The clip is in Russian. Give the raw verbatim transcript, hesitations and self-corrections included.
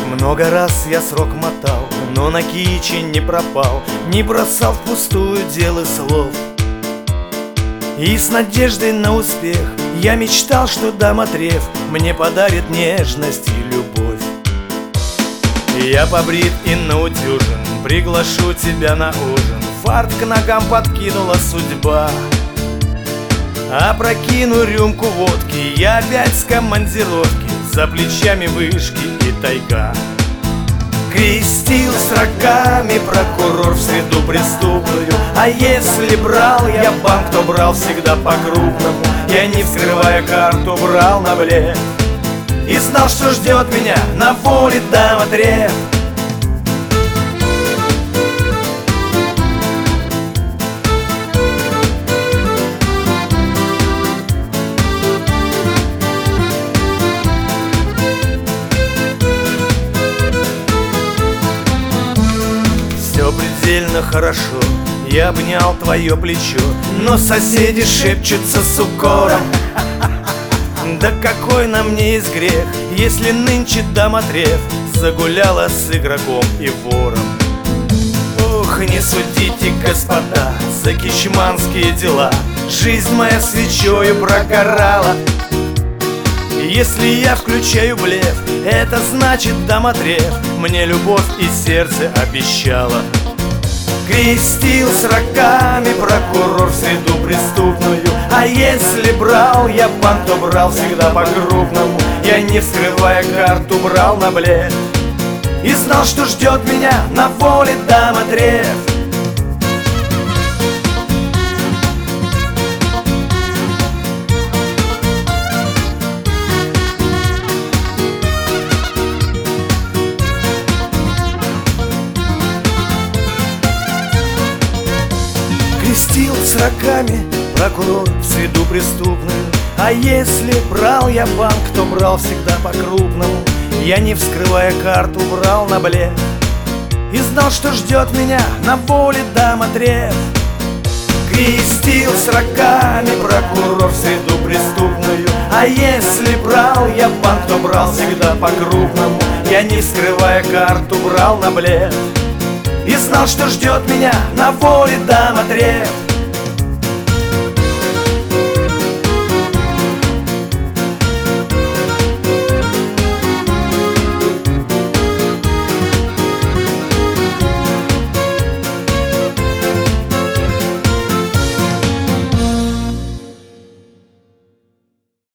Много раз я срок мотал, но на кичи не пропал, не бросал впустую дел и слов. И с надеждой на успех я мечтал, что домотрев мне подарит нежность и любовь. Я побрит и наутюжен, приглашу тебя на ужин. Фарт к ногам подкинула судьба. Опрокину рюмку водки, я опять с командировки, за плечами вышки и тайга. Крестил с рогами прокурор в среду преступную. А если брал я банк, то брал всегда по-крупному. Я, не вскрывая карту, брал на блеф и знал, что ждет меня на воле домотрев. Все предельно хорошо, я обнял твое плечо, но соседи шепчутся с укором. Да какой на мне есть грех, если нынче домотрев загуляла с игроком и вором. Ох, не судите, господа, за кичманские дела. Жизнь моя свечою прогорала. Если я включаю блеф, это значит домотрев мне любовь и сердце обещала. Крестил с рогами прокурор в среду преступную. А если брал я банк, то брал всегда по-крупному. Я, не вскрывая карту, брал на блеф и знал, что ждет меня на воле домотрев. Крестил с рогами прокурор в среду преступную. А если брал я банк, то брал всегда по-крупному. Я, не вскрывая карту, брал на блеф и знал, что ждет меня на воле домотрев. Крестил с рогами прокурор в среду преступную. А если брал я банк, то брал всегда по-крупному. Я, не вскрывая карту, брал на блеф и знал, что ждет меня на воле домотрев.